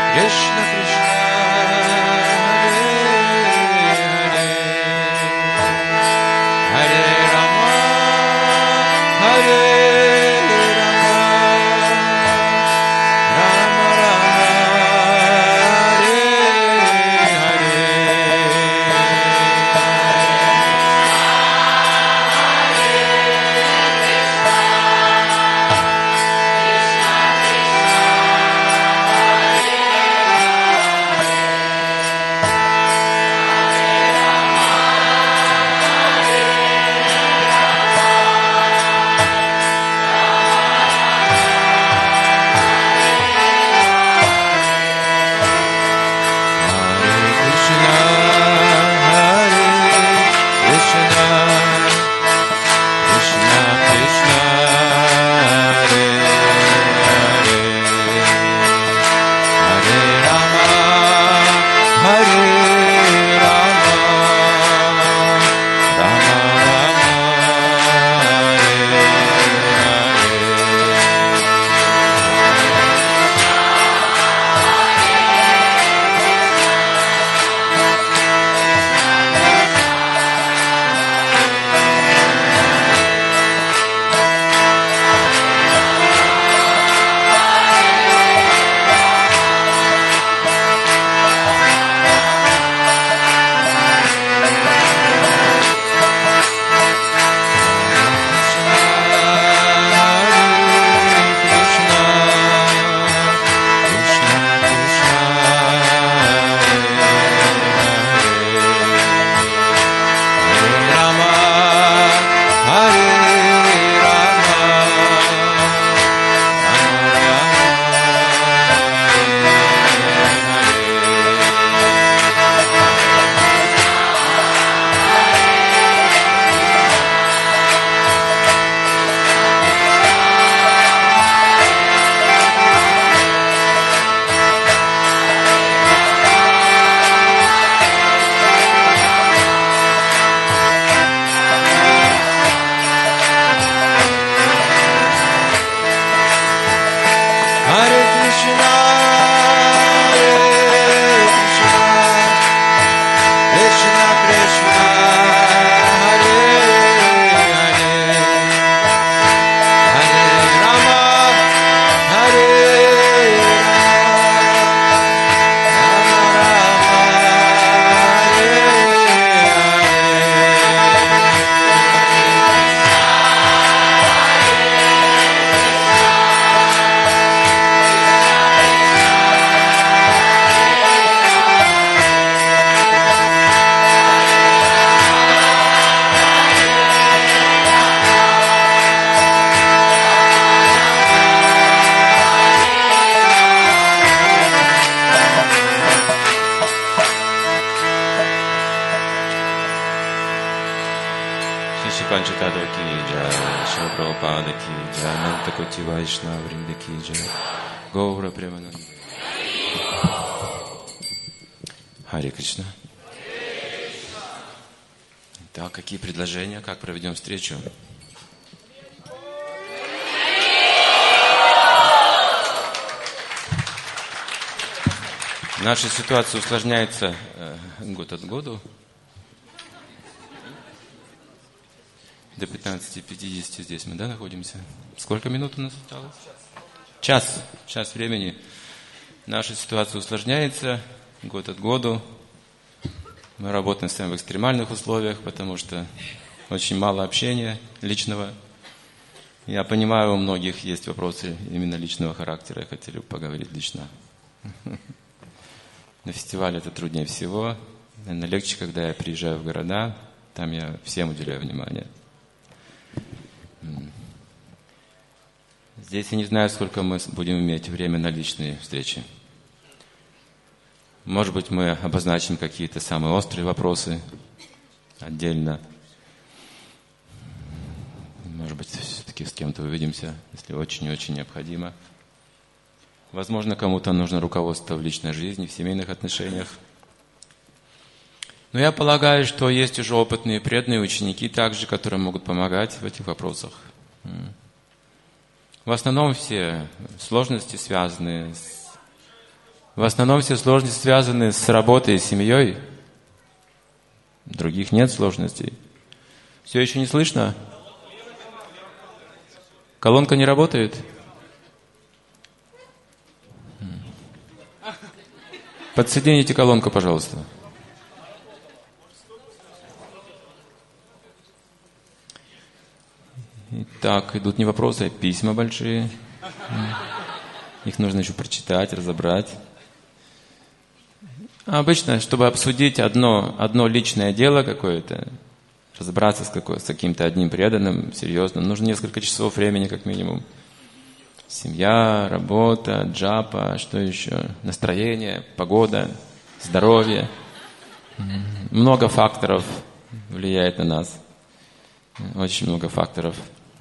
Krishna Krishna Hare Rama Hare Rama Rama Rama Hare Hare Panchitadha ki jai, Śrīla Prabhupāda ki jai, Ananta Koti Vaishnava Vrinda ki jai, Gaura Premananda. Харе Кришна. Так, какие предложения, как проведем встречу? Наша ситуация усложняется год от года. До 15:50 здесь мы, находимся. Сколько минут у нас осталось? Час времени. Наша ситуация усложняется год от года. Мы работаем с вами в экстремальных условиях, потому что очень мало общения личного. Я понимаю, у многих есть вопросы именно личного характера. Хотели бы поговорить лично. На фестивале это труднее всего. Наверное, легче, когда я приезжаю в города. Там я всем уделяю внимание. Здесь я не знаю, сколько мы будем иметь время на личные встречи. Может быть, мы обозначим какие-то самые острые вопросы отдельно. Может быть, все-таки с кем-то увидимся, если очень-очень необходимо. Возможно, кому-то нужно руководство в личной жизни, в семейных отношениях. Но я полагаю, что есть уже опытные преданные ученики также, которые могут помогать в этих вопросах. В основном все сложности связаны с В основном все сложности связаны с работой и семьей. Других нет сложностей. Все еще не слышно? Колонка не работает? Подсоедините колонку, пожалуйста. Итак, идут не вопросы, а письма большие. Их нужно еще прочитать, разобрать. Обычно, чтобы обсудить одно личное дело какое-то, разобраться с каким-то одним преданным, серьезно, нужно несколько часов времени как минимум. Семья, работа, джапа, что еще? Настроение, погода, здоровье. Много факторов влияет на нас. Очень много факторов.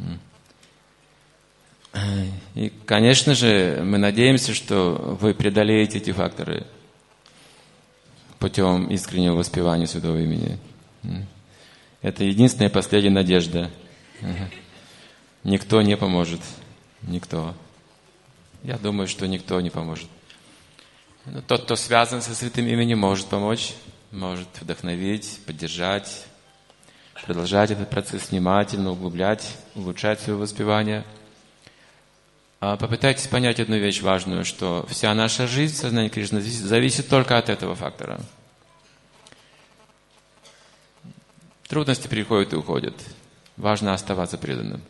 И, конечно же, мы надеемся, что вы преодолеете эти факторы путем искреннего воспевания Святого Имени. Это единственная последняя надежда. Никто не поможет. Никто. Я думаю, что никто не поможет. Но тот, кто связан со Святым Именем, может помочь, может вдохновить, поддержать, продолжать этот процесс внимательно, углублять, улучшать свое воспевание. Попытайтесь понять одну вещь важную, что вся наша жизнь в сознании Кришны зависит только от этого фактора. Трудности приходят и уходят. Важно оставаться преданным.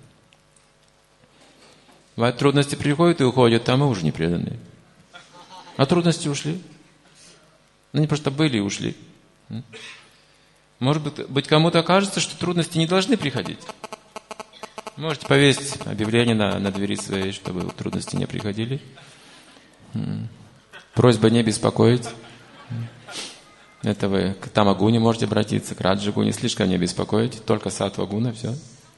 Бывает, трудности приходят и уходят, а мы уже не преданные. А трудности ушли. Они просто были и ушли. Может быть, кому-то кажется, что трудности не должны приходить. Можете повесить объявление на двери своей, чтобы трудности не приходили. Просьба не беспокоить. Это вы к Тамагуне можете обратиться, к Раджагуне. Слишком не беспокоить, только Сатвагуна, все.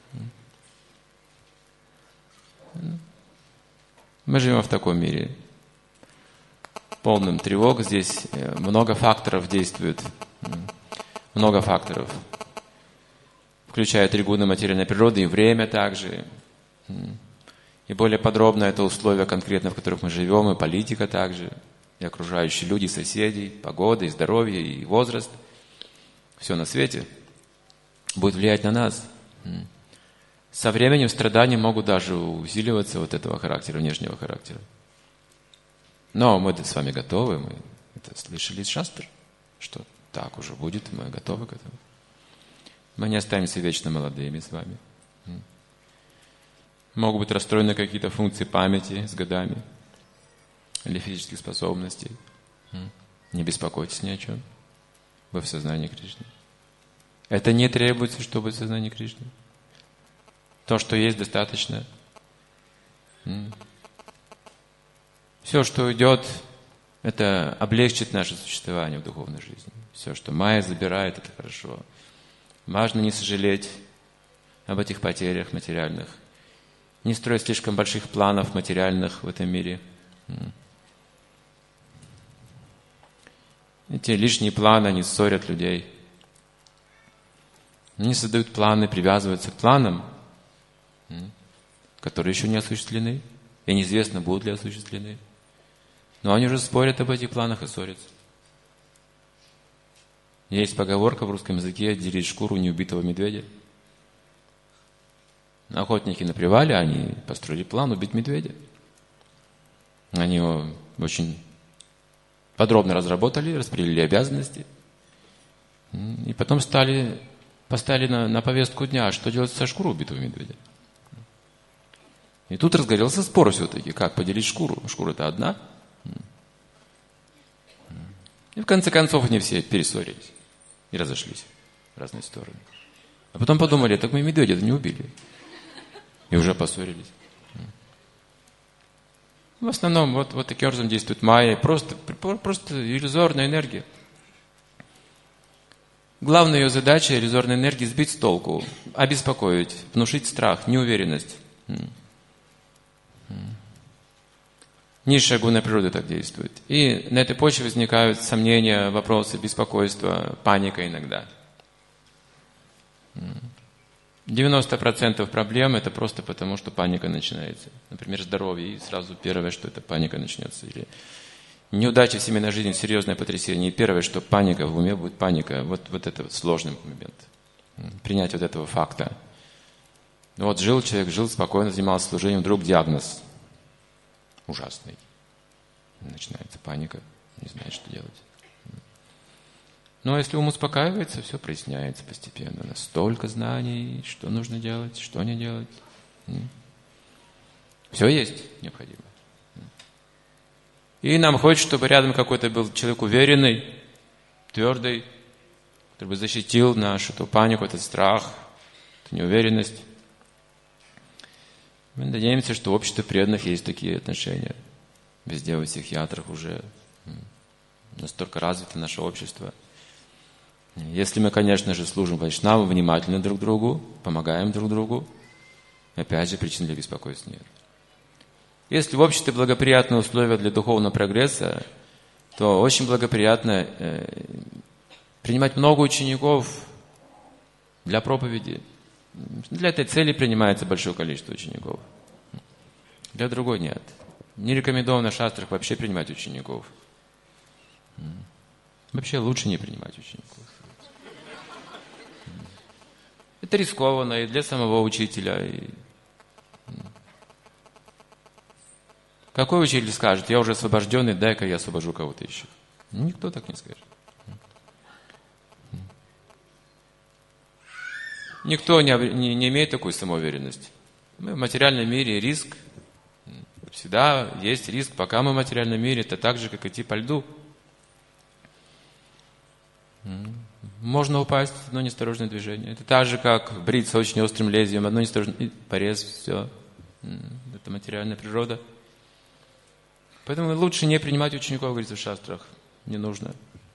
Мы живем в таком мире, полном тревог. Здесь много факторов действует. Много факторов. Включая три гуна материальной природы и время также. И более подробно это условия конкретно, в которых мы живем, и политика также, и окружающие люди, соседи, погода, и здоровье, и возраст. Все на свете будет влиять на нас. Со временем страдания могут даже усиливаться вот этого характера, внешнего характера. Но мы с вами готовы, мы это слышали из шастр, что так уже будет, мы готовы к этому. Мы не останемся вечно молодыми с вами. Могут быть расстроены какие-то функции памяти с годами или физических способностей. Не беспокойтесь ни о чем. Вы в сознании Кришны. Это не требуется, чтобы в сознании Кришны. То, что есть, достаточно. Все, что уйдет, это облегчит наше существование в духовной жизни. Все, что майя забирает, это хорошо. Важно не сожалеть об этих потерях материальных. Не строить слишком больших планов материальных в этом мире. Эти лишние планы, они ссорят людей. Они создают планы, привязываются к планам, которые еще не осуществлены, и неизвестно, будут ли осуществлены. Но они уже спорят об этих планах и ссорятся. Есть поговорка в русском языке: делить шкуру неубитого медведя. Охотники на привале, они построили план убить медведя. Они его очень подробно разработали, распределили обязанности. И потом поставили на повестку дня, что делать со шкурой убитого медведя. И тут разгорелся спор все-таки, как поделить шкуру. Шкура-то одна. И в конце концов они все перессорились и разошлись в разные стороны. А потом подумали: так мы медведя-то не убили. И уже поссорились. В основном вот таким образом действует майя. Просто иллюзорная энергия. Главная ее задача иллюзорной энергии — сбить с толку, обеспокоить, внушить страх, неуверенность. Низшая гуна природы так действует. И на этой почве возникают сомнения, вопросы, беспокойство, паника иногда. 90% проблем — это просто потому, что паника начинается. Например, здоровье, и сразу первое, что это паника начнется. Неудача в семейной жизни – серьезное потрясение. И первое, что паника в уме будет паника. Вот это вот сложный момент. Принять вот этого факта. Ну вот жил человек, жил спокойно, занимался служением, вдруг диагноз ужасный. Начинается паника, не знает, что делать. Но если ум успокаивается, все проясняется постепенно. Настолько знаний, что нужно делать, что не делать. Все есть необходимо. И нам хочется, чтобы рядом какой-то был человек уверенный, твердый, который бы защитил нашу эту панику, этот страх, эту неуверенность. Мы надеемся, что в обществе преданных есть такие отношения. Везде у психиатрах уже настолько развито наше общество. Если мы, конечно же, служим вайшнавам, внимательны друг к другу, помогаем друг другу, опять же, причин для беспокойства нет. Если в обществе благоприятные условия для духовного прогресса, то очень благоприятно принимать много учеников для проповеди. Для этой цели принимается большое количество учеников. Для другой нет. Не рекомендовано в шастрах вообще принимать учеников. Вообще лучше не принимать учеников. Это рискованно и для самого учителя. Какой учитель скажет: я уже освобожденный, дай-ка я освобожу кого-то еще? Никто так не скажет. Никто не имеет такой самоуверенности. Мы в материальном мире риск. Всегда есть риск, пока мы в материальном мире, это так же, как идти по льду. Можно упасть, одно неосторожное движение. Это так же, как бриться очень острым лезвием, одно неосторожное, порез, все. Это материальная природа. Поэтому лучше не принимать учеников, говорится в шастрах. Не нужно.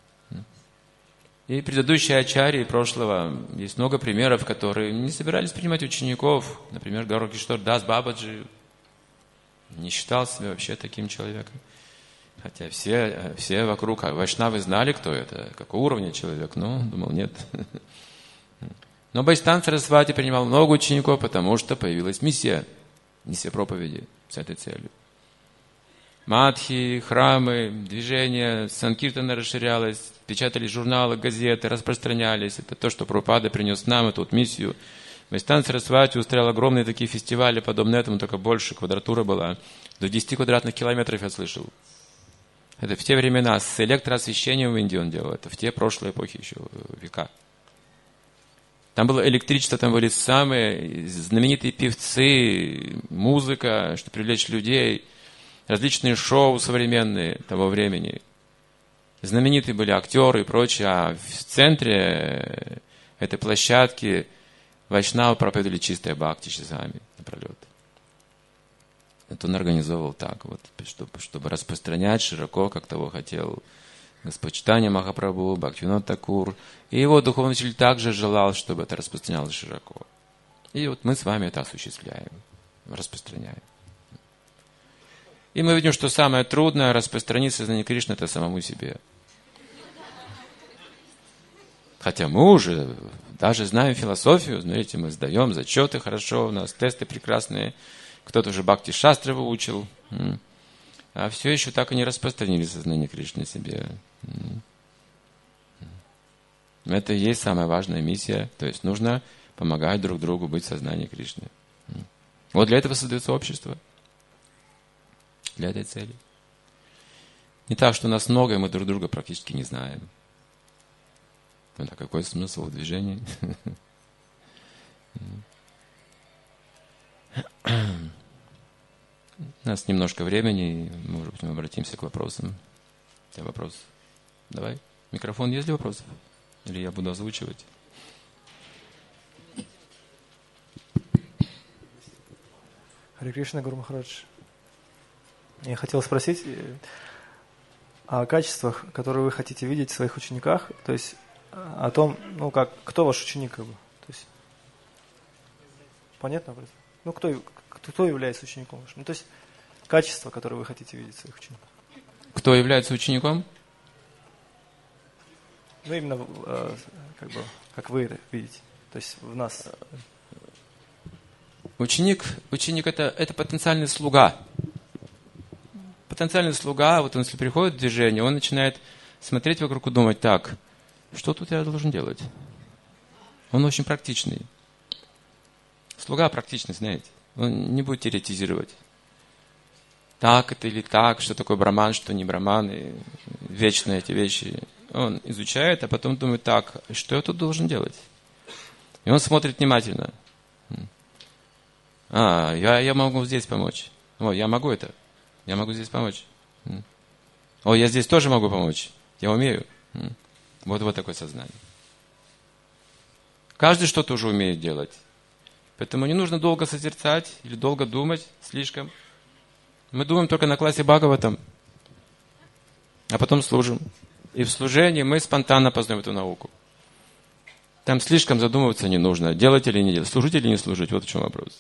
И предыдущие ачарьи прошлого, есть много примеров, которые не собирались принимать учеников. Например, Гауракиштор Дас Бабаджи не считал себя вообще таким человеком. Хотя все вокруг вайшнавы знали, кто это, какого уровня человек. Но думал, нет. Но Бхайстан Сарасвати принимал много учеников, потому что появилась миссия проповеди с этой целью. Мадхи, храмы, движение, санкиртана расширялось, печатали журналы, газеты, распространялись. Это то, что Прабхупада принес нам, эту вот миссию. Бхайстан Сарасвати устроил огромные такие фестивали, подобные этому, только больше, квадратура была. До 10 квадратных километров я слышал. Это в те времена, с электроосвещением в Индии он делал, это в те прошлые эпохи еще, века. Там было электричество, там были самые знаменитые певцы, музыка, чтобы привлечь людей. Различные шоу современные того времени. Знаменитые были актеры и прочее. А в центре этой площадки вайшнавы проповедовали чистое бхакти часами напролет. Это он организовывал так, вот, чтобы распространять широко, как того хотел Господь Чайтанья Махапрабху, Бхактивинода Такур. И его духовный учитель также желал, чтобы это распространялось широко. И вот мы с вами это осуществляем, распространяем. И мы видим, что самое трудное распространить сознание Кришны — это самому себе. Хотя мы уже даже знаем философию, смотрите, мы сдаем зачеты хорошо, у нас тесты прекрасные, кто-то уже Бхакти Шастры выучил, а все еще так и не распространили сознание Кришны себе. Это и есть самая важная миссия, то есть нужно помогать друг другу быть в сознании Кришны. Вот для этого создается общество. Для этой цели. Не так, что нас много, и мы друг друга практически не знаем. Ну, да, какой смысл в движении? У нас немножко времени, может быть, мы обратимся к вопросам. У тебя вопрос? Давай. Микрофон, есть ли вопросы? Или я буду озвучивать? Харе Кришна, Гуру Махарадж. Я хотел спросить о качествах, которые вы хотите видеть в своих учениках, то есть о том, ну как, кто ваш ученик, как бы, то есть понятно? Ну кто является учеником вашим? Ну, то есть качества, которые вы хотите видеть в своих учениках. Кто является учеником? Ну именно как бы, как вы это видите, то есть в нас. Ученик это потенциальный слуга. потенциальный слуга, вот он, если приходит в движение, он начинает смотреть вокруг и думать, так, что тут я должен делать? Он очень практичный. Слуга практичный, знаете. Он не будет теоретизировать. Так это или так, что такое браман, что не браман, и вечные эти вещи. Он изучает, а потом думает, так, что я тут должен делать? И он смотрит внимательно. Я могу здесь помочь. Я могу это. Я могу здесь помочь. Я здесь тоже могу помочь. Я умею. Вот такое сознание. Каждый что-то уже умеет делать. Поэтому не нужно долго созерцать или долго думать слишком. Мы думаем только на классе Бхагаватам, а потом служим. И в служении мы спонтанно познаем эту науку. Там слишком задумываться не нужно. Делать или не делать, служить или не служить. Вот в чем вопрос.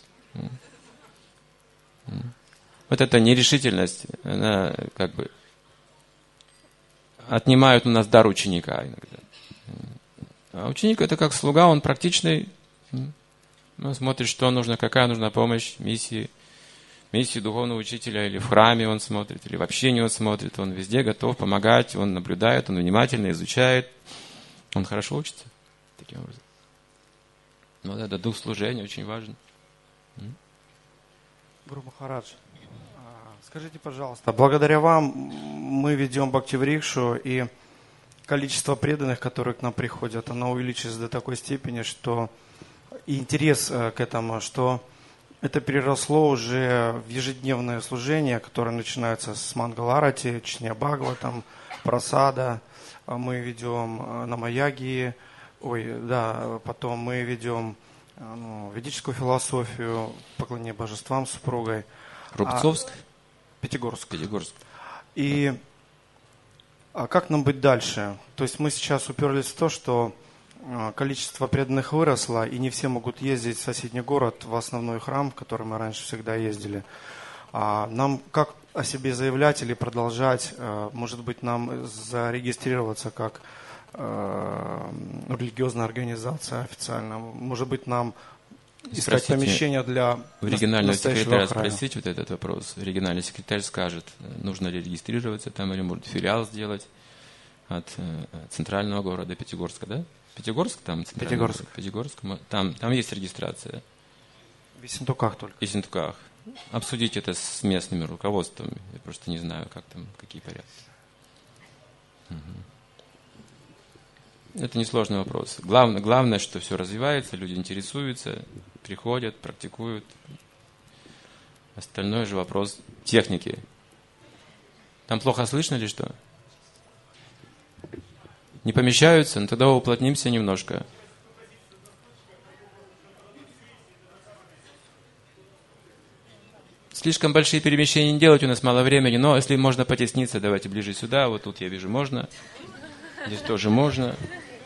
Вот эта нерешительность, она как бы отнимает у нас дар ученика иногда. А ученик это как слуга, он практичный. Он смотрит, что нужно, какая нужна помощь, миссии духовного учителя, или в храме он смотрит, или в общении он смотрит. Он везде готов помогать, он наблюдает, он внимательно изучает. Он хорошо учится. Таким образом. Вот это дух служения очень важен. Гуру Махарадж, скажите, пожалуйста, благодаря вам мы ведем Бхактиврикшу, и количество преданных, которые к нам приходят, оно увеличилось до такой степени, что и интерес к этому, что это переросло уже в ежедневное служение, которое начинается с Мангаларати, чтения Бхагаватам, Прасада. Мы ведем Намаягии, потом мы ведем ведическую философию, поклонение божествам с супругой. Рубцовск? Пятигорск. И как нам быть дальше? То есть мы сейчас уперлись в то, что количество преданных выросло, и не все могут ездить в соседний город, в основной храм, в который мы раньше всегда ездили. Нам как о себе заявлять или продолжать? Может быть, нам зарегистрироваться как религиозная организация официально? Может быть, нам искать помещение для регионального секретаря храма? Спросить вот этот вопрос. Региональный секретарь скажет, нужно ли регистрироваться там, или может филиал сделать от центрального города Пятигорска, да? Пятигорск там? Пятигорск. Там есть регистрация. В Ессентуках только. В Ессентуках. Обсудить это с местными руководствами. Я просто не знаю, как там, какие порядки. Это несложный вопрос. Главное, что все развивается, люди интересуются, приходят, практикуют. Остальное же вопрос техники. Там плохо слышно или что? Не помещаются? Ну тогда уплотнимся немножко. Слишком большие перемещения не делать, у нас мало времени, но если можно потесниться, давайте ближе сюда. Вот тут я вижу можно. Здесь тоже можно.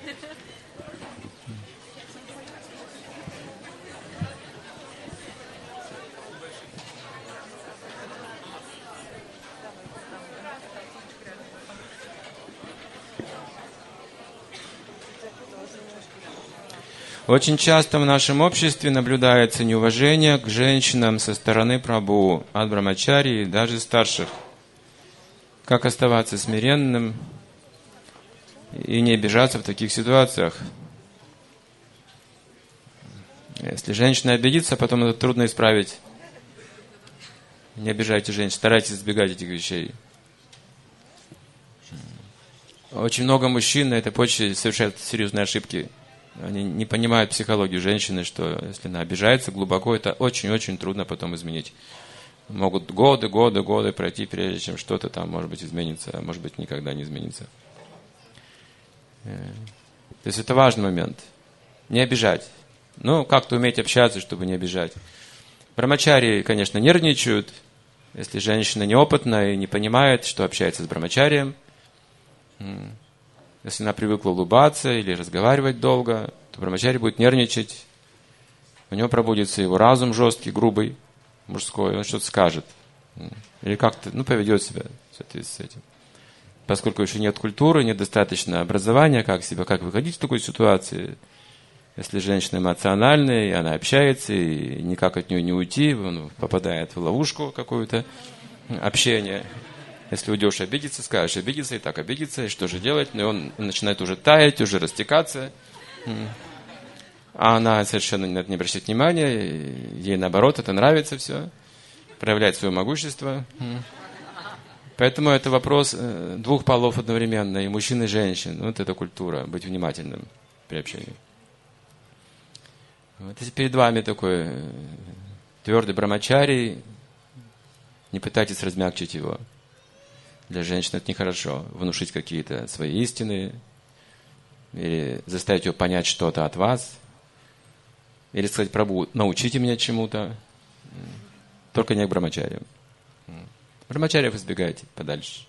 Очень часто в нашем обществе наблюдается неуважение к женщинам со стороны Прабху, от брамачари и даже старших. Как оставаться смиренным и не обижаться в таких ситуациях? Если женщина обидится, потом это трудно исправить. Не обижайте женщин, старайтесь избегать этих вещей. Очень много мужчин на этой почве совершают серьезные ошибки. Они не понимают психологию женщины, что если она обижается глубоко, это очень-очень трудно потом изменить. Могут годы пройти, прежде чем что-то там, может быть, изменится, а может быть, никогда не изменится. То есть это важный момент. Не обижать. Ну, как-то уметь общаться, чтобы не обижать. Брамачари, конечно, нервничают. Если женщина неопытная и не понимает, что общается с брамачарием, если она привыкла улыбаться или разговаривать долго, то брамачари будет нервничать. У него пробудится его разум жесткий, грубый, мужской, он что-то скажет. Или как-то, поведет себя в соответствии с этим. Поскольку еще нет культуры, нет достаточно образования, как выходить в такой ситуации. Если женщина эмоциональная, и она общается, и никак от нее не уйти, он попадает в ловушку какую-то общения. Если уйдешь обидеться, скажешь обидеться, и так обидеться, и что же делать? И он начинает уже таять, уже растекаться. А она совершенно на это не обращает внимания, ей наоборот это нравится все, проявляет свое могущество. Поэтому это вопрос двух полов одновременно, и мужчин, и женщин. Вот это культура, быть внимательным при общении. Вот если перед вами такой твердый брамачари, не пытайтесь размягчить его. Для женщин это нехорошо. Внушить какие-то свои истины, или заставить ее понять что-то от вас, или сказать: Прабху, научите меня чему-то. Только не к брамачариям. Брамачариев избегайте подальше.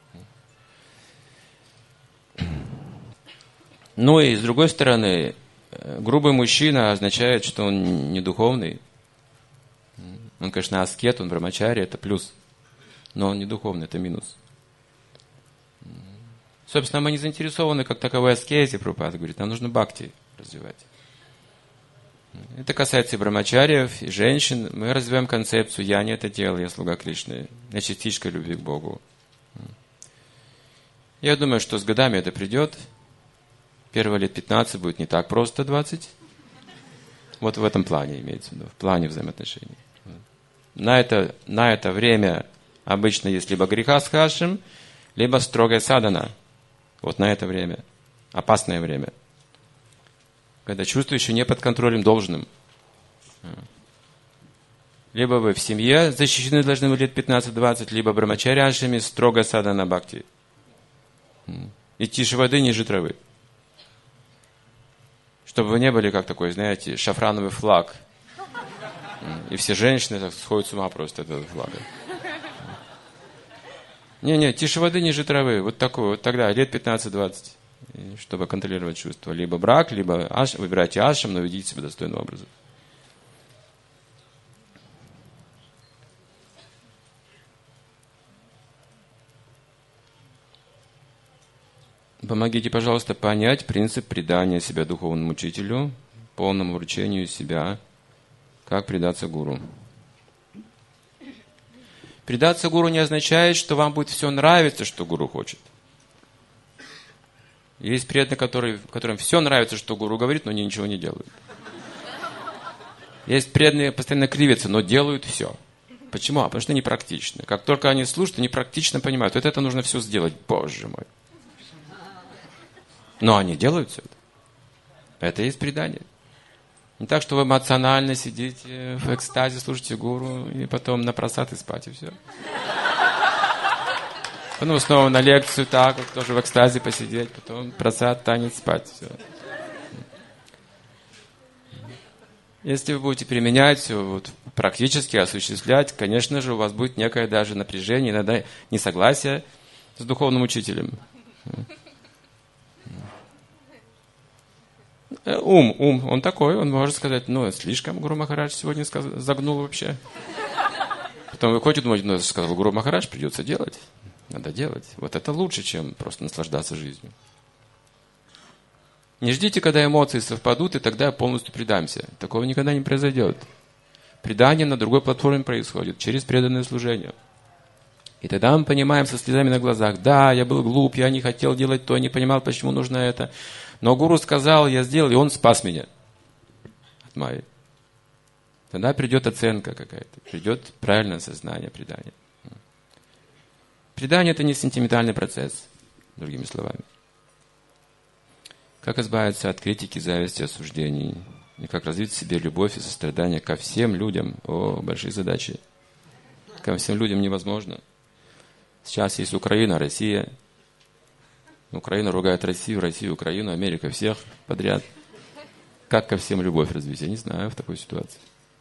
Ну и с другой стороны, грубый мужчина означает, что он не духовный. Он, конечно, аскет, он брамачари, это плюс. Но он не духовный, это минус. Собственно, мы не заинтересованы как таковой аскезе, Прабхупада говорит, нам нужно бхакти развивать. Это касается и брамачариев, и женщин. Мы развиваем концепцию «я не это делал, я слуга Кришны». Я частичка любви к Богу. Я думаю, что с годами это придет. Первые лет 15 будет не так просто 20. Вот в этом плане имеется в виду, в плане взаимоотношений. На это время обычно есть либо греха с хашем, либо строгая садхана. Вот на это время. Опасное время. Когда чувство еще не под контролем должным. Либо вы в семье защищены должны быть лет 15-20, либо брамачаряшами строго садхана бхакти. И тише воды, ниже травы. Чтобы вы не были как такой, знаете, шафрановый флаг. И все женщины так сходят с ума просто от этого флага. Не, тише воды, ниже травы. Вот такой вот тогда, лет 15-20. Чтобы контролировать чувства. Либо брак, либо выбирайте ашрам, но ведите себя достойным образом. Помогите, пожалуйста, понять принцип предания себя духовному учителю, полному вручению себя, как предаться гуру. Предаться гуру не означает, что вам будет все нравиться, что гуру хочет. Есть преданные, которым все нравится, что гуру говорит, но они ничего не делают. Есть преданные, постоянно кривятся, но делают все. Почему? Потому что непрактично. Как только они слушают, они практично понимают, вот это нужно все сделать. Боже мой. Но они делают все это. Это и есть предание. Не так, что вы эмоционально сидите в экстазе, слушаете гуру, и потом на просад и спать, и все. Потом снова на лекцию так, вот тоже в экстазе посидеть, потом просад, танец, спать, все. Если вы будете применять все, вот, практически осуществлять, конечно же, у вас будет некое даже напряжение, иногда несогласие с духовным учителем. Ум, он такой, он может сказать, слишком Гуру Махарадж сегодня загнул вообще. Потом выходит, думает, сказал Гуру Махарадж, придется делать. Надо делать. Вот это лучше, чем просто наслаждаться жизнью. Не ждите, когда эмоции совпадут, и тогда полностью предамся. Такого никогда не произойдет. Предание на другой платформе происходит, через преданное служение. И тогда мы понимаем со слезами на глазах, да, я был глуп, я не хотел делать то, не понимал, почему нужно это. Но гуру сказал, я сделал, и он спас меня от майи. Тогда придет оценка какая-то, придет правильное сознание предания. Предание – это не сентиментальный процесс, другими словами. Как избавиться от критики, зависти, осуждений, и как развить в себе любовь и сострадание ко всем людям. О, большие задачи. Ко всем людям невозможно. Сейчас есть Украина, Россия. Украина ругает Россию, Россию, Украину, Америка, всех подряд. Как ко всем любовь развить? Я не знаю в такой ситуации.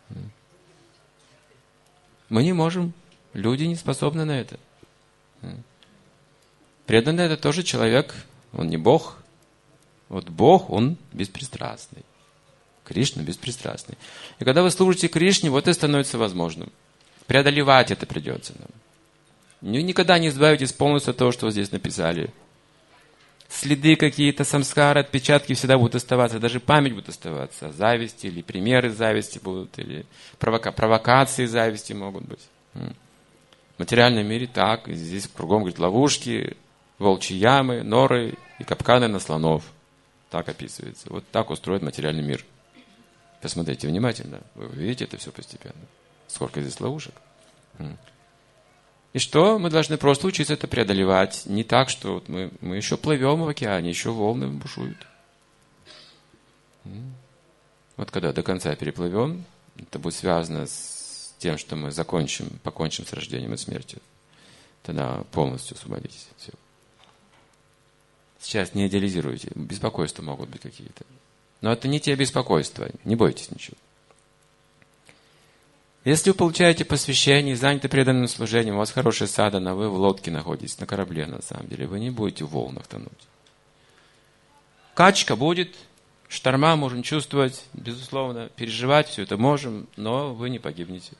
Мы не можем. Люди не способны на это. Преданный – это тоже человек, он не Бог. Вот Бог, он беспристрастный. Кришна беспристрастный. И когда вы служите Кришне, вот это становится возможным. Преодолевать это придется нам. Никогда не избавитесь полностью от того, что вы здесь написали. Следы какие-то, самскары, отпечатки всегда будут оставаться. Даже память будет оставаться. Зависти или примеры зависти будут. Или провокации зависти могут быть. материальном мире так, здесь кругом, говорит, ловушки, волчьи ямы, норы и капканы на слонов. Так описывается. Вот так устроен материальный мир. Посмотрите внимательно. Вы видите это все постепенно. Сколько здесь ловушек. И что? Мы должны просто учиться это преодолевать. Не так, что вот мы еще плывем в океане, еще волны бушуют. Вот когда до конца переплывем, это будет связано с тем, что мы покончим с рождением и смертью. Тогда полностью освободитесь. Все. Сейчас не идеализируйте. Беспокойства могут быть какие-то. Но это не те беспокойства. Не бойтесь ничего. Если вы получаете посвящение и заняты преданным служением, у вас хорошая садхана, вы в лодке находитесь, на корабле на самом деле, вы не будете в волнах тонуть. Качка будет, шторма можем чувствовать, безусловно, переживать все это можем, но вы не погибнете.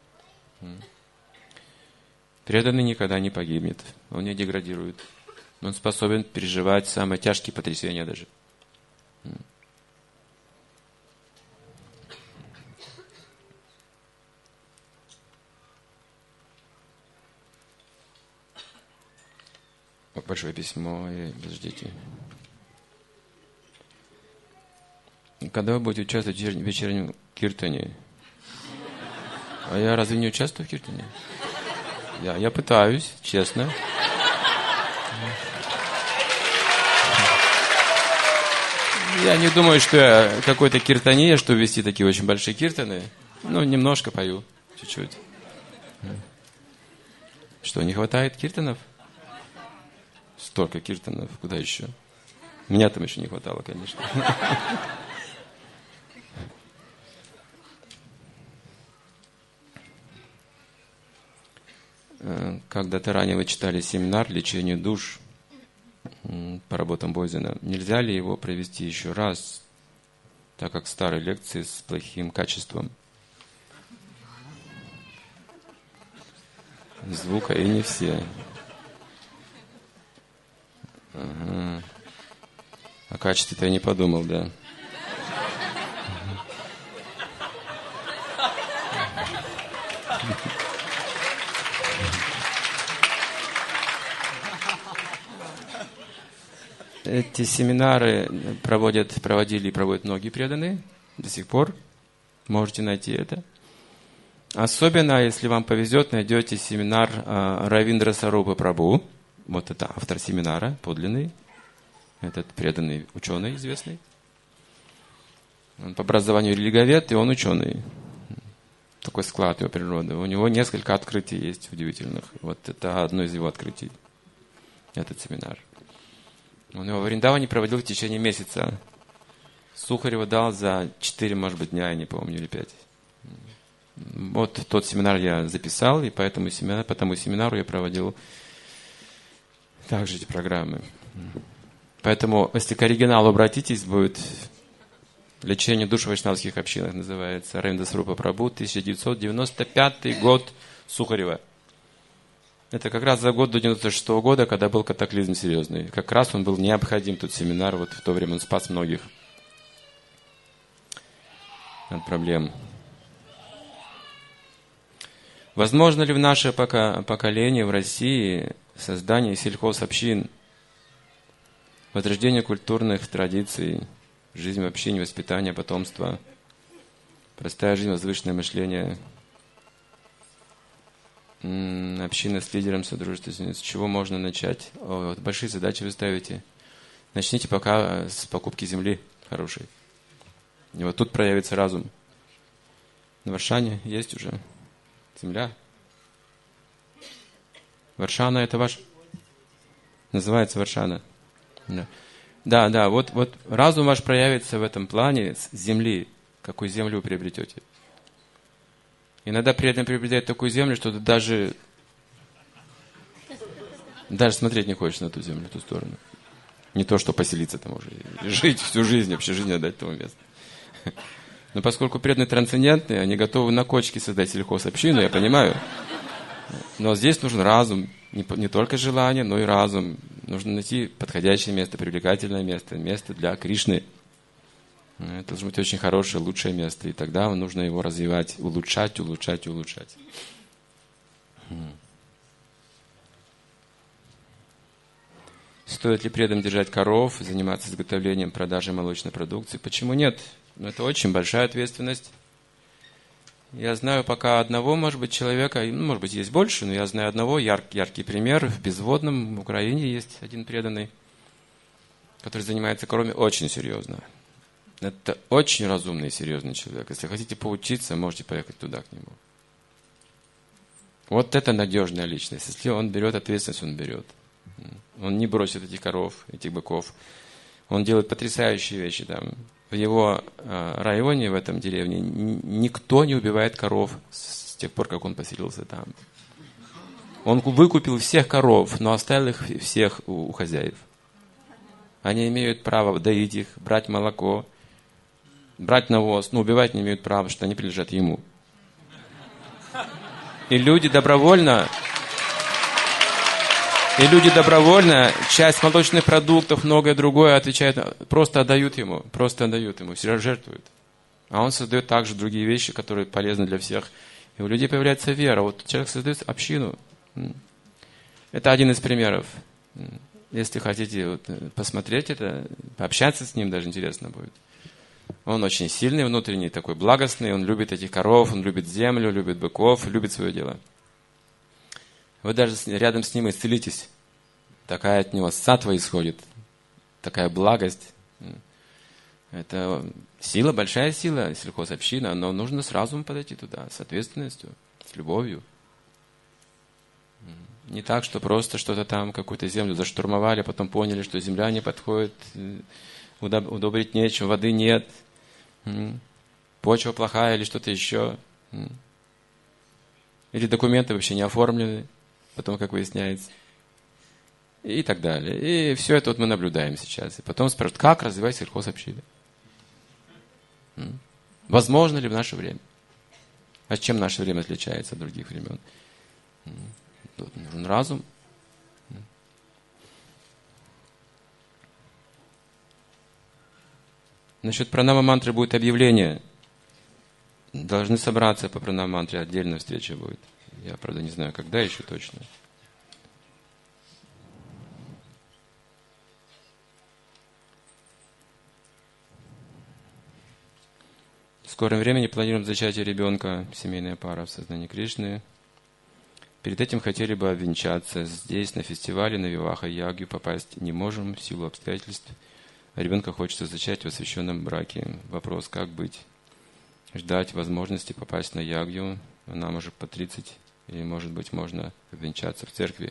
Преданный никогда не погибнет, он не деградирует. Он способен переживать самые тяжкие потрясения даже. Большое письмо, подождите. Когда вы будете участвовать в вечернем киртане? А я разве не участвую в киртане? Я пытаюсь, честно. Я не думаю, что я какой-то киртане, что вести такие очень большие киртаны. Ну, немножко пою, чуть-чуть. Что, не хватает киртанов? Столько киртанов, куда еще? Меня там еще не хватало, конечно. Когда-то ранее вы читали семинар «Лечение душ» по работам Бойзена. Нельзя ли его провести еще раз, так как старые лекции с плохим качеством звука и не все? Ага. О качестве-то я не подумал, да. Эти семинары проводили и проводят многие преданные до сих пор. Можете найти это. Особенно, если вам повезет, найдете семинар Равиндра Сарупа Прабху. Вот это автор семинара, подлинный. Этот преданный ученый известный. Он по образованию религовед, и он ученый. Такой склад его природы. У него несколько открытий есть удивительных. Вот это одно из его открытий. Этот семинар. Он его в Вриндаване проводил в течение месяца. Сухарева дал за 4, может быть, дня, я не помню, или 5. Вот тот семинар я записал, и по тому семинару я проводил также эти программы. Поэтому, если к оригиналу обратитесь, будет «Лечение душ в вайшнавских общинах», называется, Равиндра Сарупа Прабху, 1995 год, Сухарева. Это как раз за год до 96 года, когда был катаклизм серьезный. Как раз он был необходим, тот семинар, вот в то время он спас многих от проблем. Возможно ли в наше поколение в России создание сельхозобщин, возрождение культурных традиций, жизнь в общине, воспитание потомства, простая жизнь, возвышенное мышление, община с лидером содружества, с чего можно начать? Вот большие задачи вы ставите. Начните пока с покупки земли хорошей. И вот тут проявится разум. На Варшане есть уже земля. Варшана это ваш? Называется Варшана. Да, вот разум ваш проявится в этом плане с земли. Какую землю вы приобретете? Иногда приятно приобретать такую землю, что ты даже смотреть не хочешь на ту землю, в ту сторону. Не то, что поселиться там уже. Жить всю жизнь, вообще жизнь отдать тому месту. Но поскольку преданные трансцендентные, они готовы на кочке создать сельхозобщину, я понимаю. Но здесь нужен разум. Не только желание, но и разум. Нужно найти подходящее место, привлекательное место для Кришны. Это должно быть очень хорошее, лучшее место. И тогда нужно его развивать, улучшать. Стоит ли преданным держать коров, заниматься изготовлением, продажей молочной продукции? Почему нет? Это очень большая ответственность. Я знаю пока одного, может быть, человека, может быть, есть больше, но я знаю одного, яркий пример. В Безводном, в Украине есть один преданный, который занимается коровами очень серьезно. Это очень разумный и серьезный человек. Если хотите поучиться, можете поехать туда к нему. Вот это надежная личность. Если он берет ответственность, он берет. Он не бросит этих коров, этих быков. Он делает потрясающие вещи там. В его районе, в этом деревне, никто не убивает коров с тех пор, как он поселился там. Он выкупил всех коров, но оставил их всех у хозяев. Они имеют право доить их, брать молоко, брать навоз, но убивать не имеют права, потому что они принадлежат ему. И люди добровольно, часть молочных продуктов, многое другое отвечают, просто отдают ему, все жертвуют. А он создает также другие вещи, которые полезны для всех. И у людей появляется вера. Вот человек создает общину. Это один из примеров. Если хотите посмотреть это, пообщаться с ним, даже интересно будет. Он очень сильный, внутренний, такой благостный, он любит этих коров, он любит землю, любит быков, любит свое дело. Вы даже рядом с ним исцелитесь. Такая от него сатва исходит, такая благость. Это сила, большая сила, сельхозобщина, но нужно с разумом подойти туда, с ответственностью, с любовью. Не так, что просто что-то там, какую-то землю заштурмовали, потом поняли, что земля не подходит, удобрить нечем, воды нет, почва плохая или что-то еще. Или документы вообще не оформлены, потом, как выясняется. И так далее. И все это вот мы наблюдаем сейчас. И потом спрашивают, как развивать сельхозобщины? Возможно ли в наше время? А чем наше время отличается от других времен? Тут нужен разум. Насчет пранама-мантры будет объявление. Должны собраться по пранама-мантре, отдельная встреча будет. Я, правда, не знаю, когда еще точно. В скором времени планируем зачатие ребенка, семейная пара в сознании Кришны. Перед этим хотели бы обвенчаться. Здесь, на фестивале, на Виваха-ягью попасть не можем в силу обстоятельств. А ребенка хочется зачать в освященном браке. Вопрос, как быть? Ждать возможности попасть на ягью. Нам уже по 30. Или, может быть, можно обвенчаться в церкви.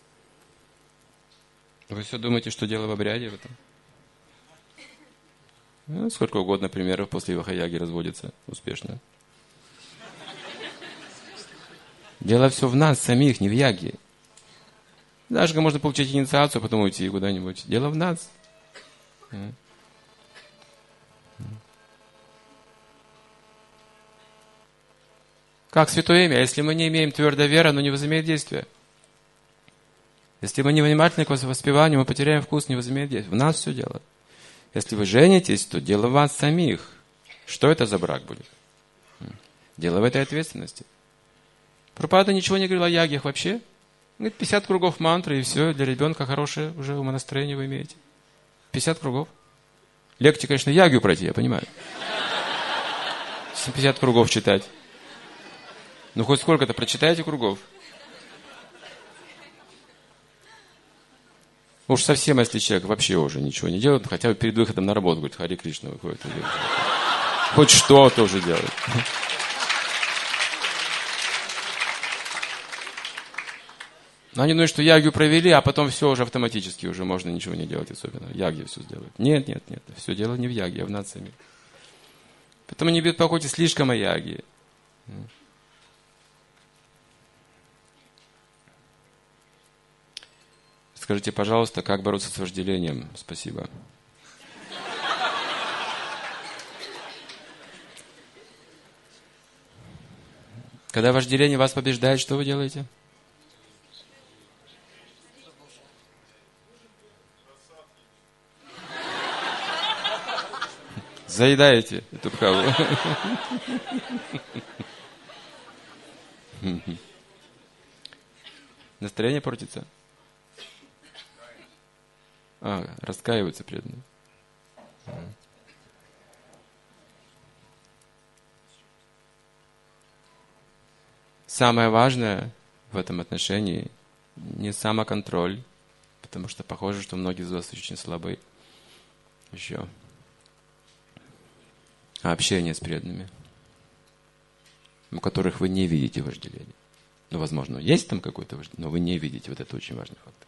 Вы все думаете, что дело в обряде в этом? Ну, сколько угодно примеров после Виваха-яги разводится успешно. Дело все в нас самих, не в яге. Даже можно получить инициацию, а потом уйти куда-нибудь. Дело в нас. Как святое имя? Если мы не имеем твердой веры, оно не возымеет действия. Если мы не внимательны к воспеванию, мы потеряем вкус, не возымеет действия. В нас все дело. Если вы женитесь, то дело в вас самих. Что это за брак будет? Дело в этой ответственности. Прабхупада ничего не говорил о ягьях вообще. Говорит, 50 кругов мантры, и все, для ребенка хорошее уже умонастроение вы имеете. 50 кругов. Легче, конечно, ягью пройти, я понимаю. 50 кругов читать. Ну, хоть сколько-то прочитайте кругов. Уж совсем, если человек вообще уже ничего не делает, хотя бы перед выходом на работу, говорит, Хари Кришна выходит. Хоть что-то уже делает. Но они думают, что ягью провели, а потом все уже автоматически, уже можно ничего не делать особенно. Ягья все сделают. Нет. Все дело не в ягье, а в нас самих. Поэтому не беспокойтесь слишком о ягье. Скажите, пожалуйста, как бороться с вожделением? Спасибо. Когда вожделение вас побеждает, что вы делаете? Заедаете эту каву. Настроение портится. Раскаиваются преданные. Самое важное в этом отношении не самоконтроль, потому что похоже, что многие из вас очень слабы еще, а общение с преданными, у которых вы не видите вожделения. Ну, возможно, есть там какое-то вожделение, но вы не видите. Вот это очень важный фактор.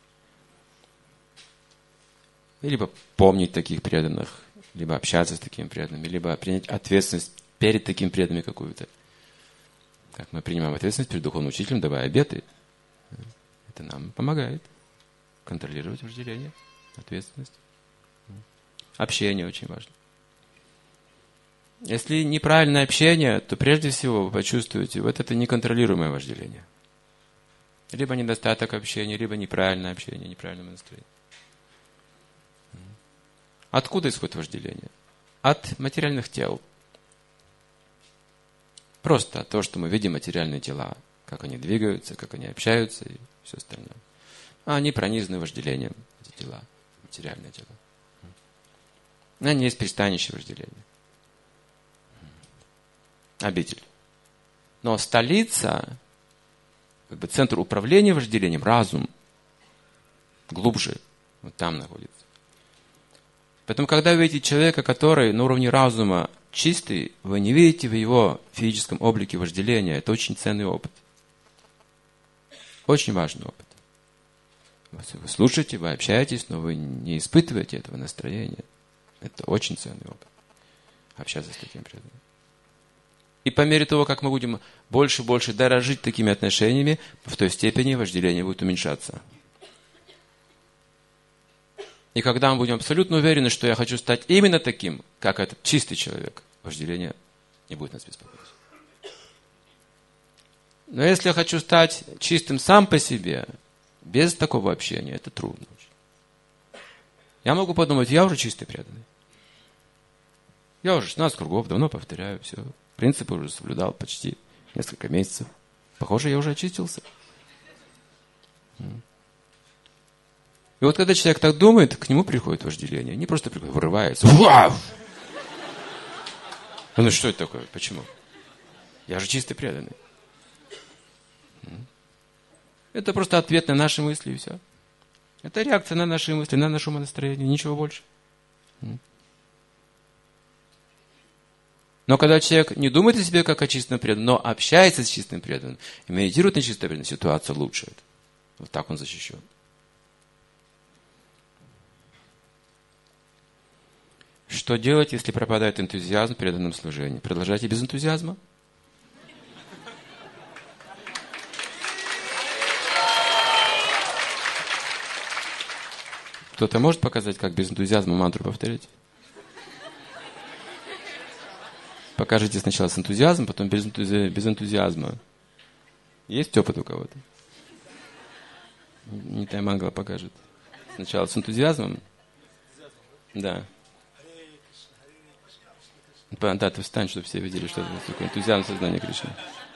Либо помнить таких преданных, либо общаться с такими преданными, либо принять ответственность перед таким преданными какую-то. Как мы принимаем ответственность перед духовным учителем, давая обеты. Это нам помогает контролировать вожделение, ответственность. Общение очень важно. Если неправильное общение, то прежде всего вы почувствуете вот это неконтролируемое вожделение. Либо недостаток общения, либо неправильное общение, неправильное настроение. Откуда исходит вожделение? От материальных тел. Просто от того, что мы видим материальные тела, как они двигаются, как они общаются и все остальное. А они пронизаны вожделением, эти тела, материальные тела. Они есть пристанище вожделения. Обитель. Но столица, как бы центр управления вожделением, разум, глубже, вот там находится. Поэтому, когда вы видите человека, который на уровне разума чистый, вы не видите в его физическом облике вожделения. Это очень ценный опыт. Очень важный опыт. Вы слушаете, вы общаетесь, но вы не испытываете этого настроения. Это очень ценный опыт. Общаться с таким преданным. И по мере того, как мы будем больше и больше дорожить такими отношениями, в той степени вожделение будет уменьшаться. И когда мы будем абсолютно уверены, что я хочу стать именно таким, как этот чистый человек, вожделение не будет нас беспокоить. Но если я хочу стать чистым сам по себе, без такого общения, это трудно очень. Я могу подумать, я уже чистый преданный. Я уже 16 кругов, давно повторяю, все. Принципы уже соблюдал почти несколько месяцев. Похоже, я уже очистился. И вот когда человек так думает, к нему приходит вожделение. Не просто приходит, вырывается. Вау! Ну что это такое? Почему? Я же чистый преданный. Это просто ответ на наши мысли и все. Это реакция на наши мысли, на наше умонастроение. Ничего больше. Но когда человек не думает о себе как о чистом преданном, но общается с чистым преданным и медитирует на чистом преданном, ситуация улучшает. Вот так он защищен. Что делать, если пропадает энтузиазм в преданном служении? Продолжайте без энтузиазма? Кто-то может показать, как без энтузиазма мантру повторять? Покажите сначала с энтузиазмом, потом без энтузиазма. Есть опыт у кого-то? Нитай Мангала покажет. Сначала с энтузиазмом. Да. Да, ты встань, чтобы все видели, что это такое энтузиазм сознания Кришны.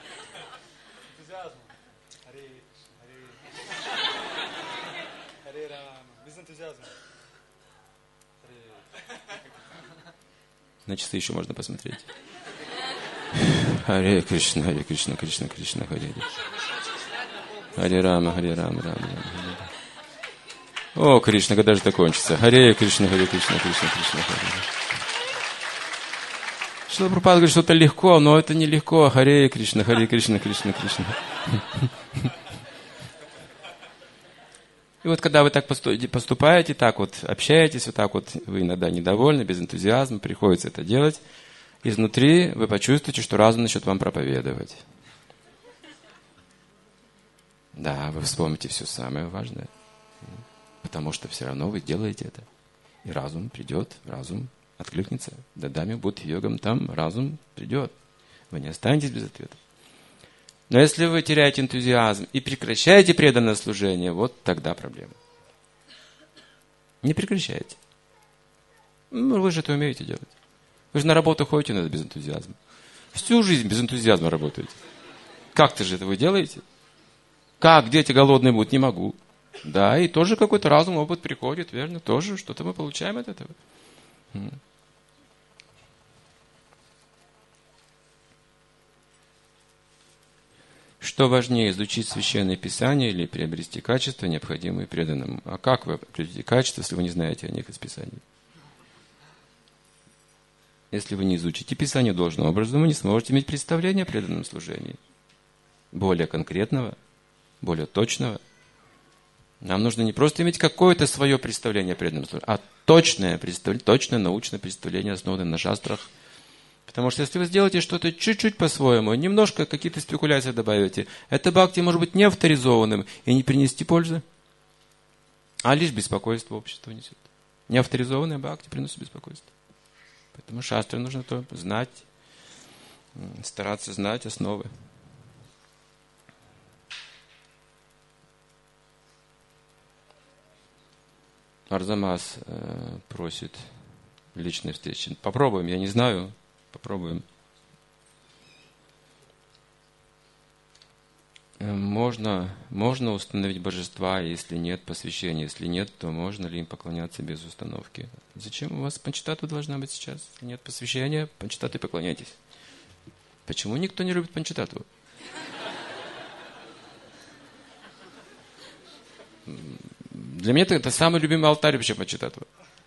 Без энтузиазма. На часы еще можно посмотреть. Харе Кришна, Кришна, Кришна, Харе. Харе Рама, Рама. О, Кришна, когда же это кончится? Харе Кришна, Кришна, Харе. Шрила Прабхупада говорит, что это легко, но это не легко. Харе Кришна, Кришна. И вот когда вы так поступаете, так вот общаетесь, вот так вот вы иногда недовольны, без энтузиазма, приходится это делать, изнутри вы почувствуете, что разум начнет вам проповедовать. Да, вы вспомните все самое важное, потому что все равно вы делаете это. И разум придет, разум откликнется. Дадами будь йогам, там разум придет. Вы не останетесь без ответа. Но если вы теряете энтузиазм и прекращаете преданное служение, вот тогда проблема. Не прекращайте. Вы же это умеете делать. Вы же на работу ходите иногда без энтузиазма. Всю жизнь без энтузиазма работаете. Как-то же это вы делаете? Как? Дети голодные будут? Не могу. Да, и тоже какой-то разум, опыт приходит, верно, тоже что-то мы получаем от этого. Что важнее, изучить Священное Писание или приобрести качества, необходимые преданным? А как вы определите качества, если вы не знаете о них из Писания? Если вы не изучите Писание должным образом, вы не сможете иметь представление о преданном служении. Более конкретного, более точного. Нам нужно не просто иметь какое-то свое представление о преданном служении, а точное научное представление, основанное на шастрах. Потому что если вы сделаете что-то чуть-чуть по-своему, немножко какие-то спекуляции добавите, это бхакти может быть не авторизованным и не принести пользы, а лишь беспокойство общество несет. Неавторизованное бхакти приносит беспокойство. Поэтому шастры нужно то знать, стараться знать основы. Арзамас просит личной встречи. Попробуем, я не знаю. Попробуем. Можно установить божества, если нет посвящения. Если нет, то можно ли им поклоняться без установки? Зачем у вас панчататва должна быть сейчас? Если нет посвящения, панчататве поклоняйтесь. Почему никто не любит панчататву? Для меня это самый любимый алтарь вообще панчататва.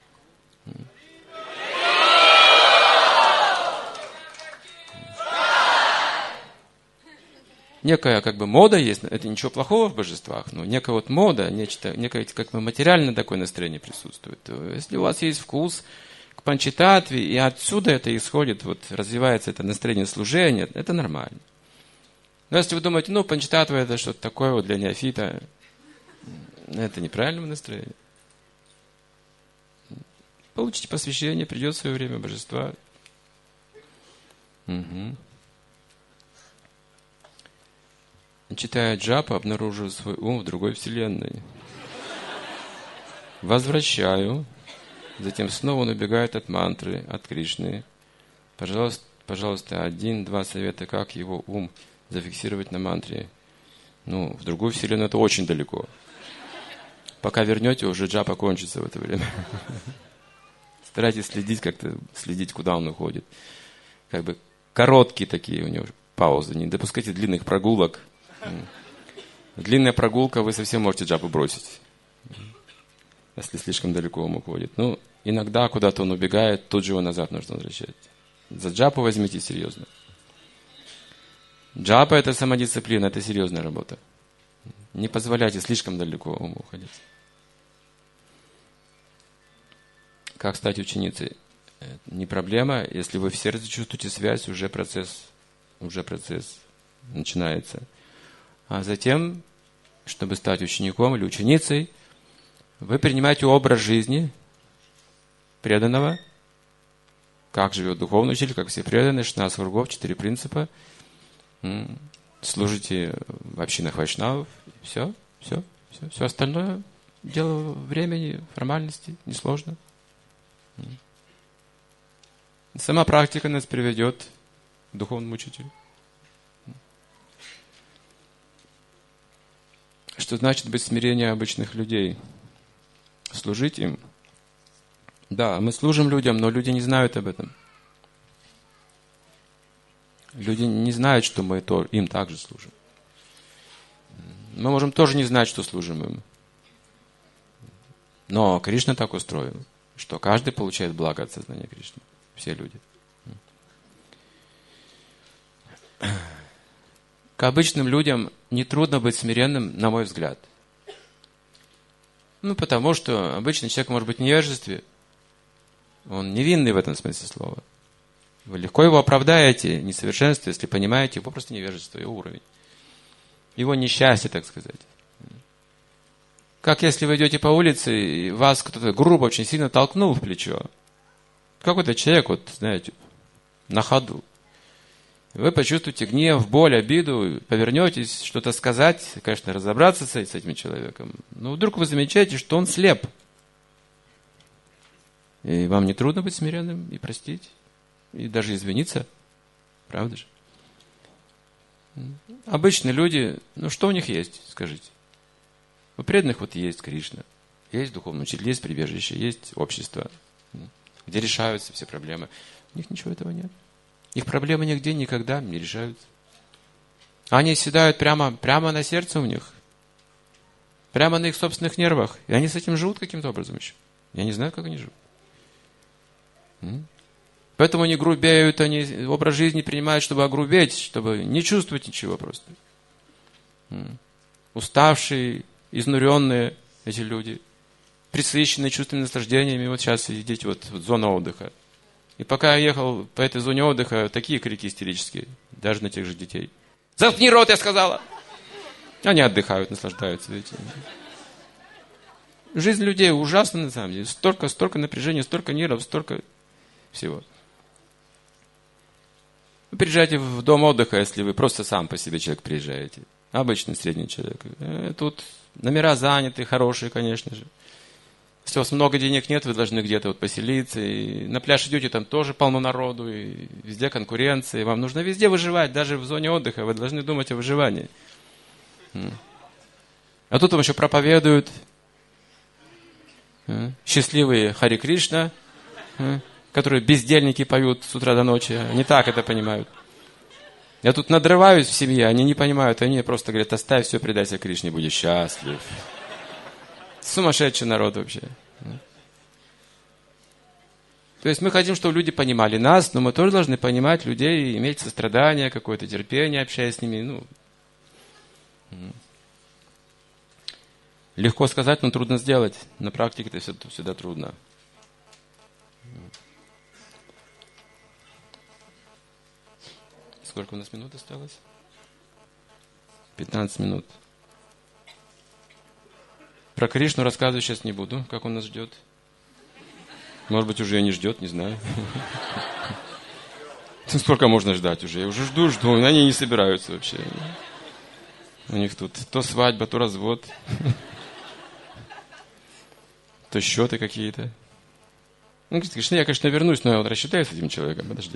Некая как бы мода есть, это ничего плохого в божествах, но некая вот мода, некое как бы материальное такое настроение присутствует. Если у вас есть вкус к панчататве, и отсюда это исходит, вот развивается это настроение служения, это нормально. Но если вы думаете, панчататва это что-то такое вот для неофита, это неправильное настроение. Получите посвящение, придет свое время божества. Угу. Читая джапа, обнаружил свой ум в другой вселенной. Возвращаю. Затем снова он убегает от мантры, от Кришны. Пожалуйста, 1-2 совета, как его ум зафиксировать на мантре. В другую вселенную это очень далеко. Пока вернете, уже джапа кончится в это время. Старайтесь следить, куда он уходит. Как бы короткие такие у него паузы. Не допускайте длинных прогулок. Длинная прогулка, вы совсем можете джапу бросить, если слишком далеко он уходит. Иногда куда-то он убегает, тут же его назад нужно возвращать. За джапу возьмите серьезно. Джапа это самодисциплина, это серьезная работа. Не позволяйте слишком далеко ему уходить. Как стать ученицей? Не проблема, если вы в сердце чувствуете связь, уже процесс начинается. А затем, чтобы стать учеником или ученицей, вы принимаете образ жизни преданного, как живет духовный учитель, как все преданные, 16 кругов, 4 принципа. Служите в общинах вайшнавов. Все остальное дело времени, формальности, несложно. Сама практика нас приведет к духовному учителю. Что значит быть смирением обычных людей? Служить им? Да, мы служим людям, но люди не знают об этом. Люди не знают, что мы им также служим. Мы можем тоже не знать, что служим им. Но Кришна так устроил, что каждый получает благо от сознания Кришны. Все люди. К обычным людям нетрудно быть смиренным, на мой взгляд. Потому что обычный человек может быть в невежестве. Он невинный в этом смысле слова. Вы легко его оправдаете, несовершенство, если понимаете его просто невежество, его уровень. Его несчастье, так сказать. Как если вы идете по улице, и вас кто-то грубо, очень сильно толкнул в плечо. Какой-то человек, знаете, на ходу. Вы почувствуете гнев, боль, обиду, повернетесь, что-то сказать, конечно, разобраться с этим человеком. Но вдруг вы замечаете, что он слеп. И вам не трудно быть смиренным и простить, и даже извиниться. Правда же? Обычные люди, что у них есть, скажите? У преданных вот есть Кришна, есть духовный учитель, есть прибежище, есть общество, где решаются все проблемы. У них ничего этого нет. Их проблемы нигде никогда не решаются. Они седают прямо на сердце у них, прямо на их собственных нервах. И они с этим живут каким-то образом еще. Я не знаю, как они живут. Поэтому они грубеют, они образ жизни принимают, чтобы огрубеть, чтобы не чувствовать ничего просто. Уставшие, изнуренные эти люди, пресыщенные чувственными наслаждениями. Вот сейчас идите вот в зону отдыха. И пока я ехал по этой зоне отдыха, такие крики истерические, даже на тех же детей. Заткни рот, я сказала! Они отдыхают, наслаждаются. Видите? Жизнь людей ужасна на самом деле. Столько напряжения, столько нервов, столько всего. Вы приезжаете в дом отдыха, если вы просто сам по себе человек приезжаете. Обычный средний человек. Тут номера заняты, хорошие, конечно же. Если у вас много денег нет, вы должны где-то вот поселиться. И на пляж идете, там тоже полно народу, и везде конкуренция. И вам нужно везде выживать, даже в зоне отдыха. Вы должны думать о выживании. А тут вам еще проповедуют счастливые Хари Кришна, которые бездельники поют с утра до ночи. Они так это понимают. Я тут надрываюсь в семье, они не понимают. Они просто говорят: оставь все, предайся Кришне, будешь счастлив. Сумасшедший народ вообще. То есть мы хотим, чтобы люди понимали нас, но мы тоже должны понимать людей, иметь сострадание, какое-то терпение, общаясь с ними. Легко сказать, но трудно сделать. На практике это всегда трудно. Сколько у нас минут осталось? 15 минут. Про Кришну рассказывать сейчас не буду, как он нас ждет. Может быть, уже и не ждет, не знаю. Сколько можно ждать уже? Я уже жду. Они не собираются вообще. У них тут то свадьба, то развод. То счеты какие-то. Он говорит: Кришна, я, конечно, вернусь, но я вот рассчитаюсь с этим человеком. Подожди.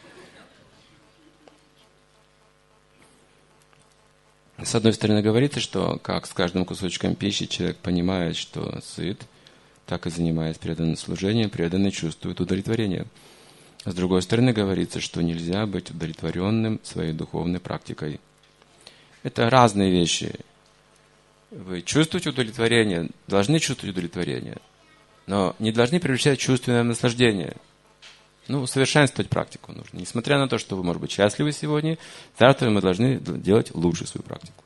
С одной стороны, говорится, что как с каждым кусочком пищи человек понимает, что сыт, так и занимаясь преданным служением, преданный чувствует удовлетворение. С другой стороны, говорится, что нельзя быть удовлетворенным своей духовной практикой. Это разные вещи. Вы чувствуете удовлетворение, должны чувствовать удовлетворение, но не должны превращать чувственное наслаждение. Совершенствовать практику нужно. Несмотря на то, что вы, может быть, счастливы сегодня, завтра мы должны делать лучше свою практику.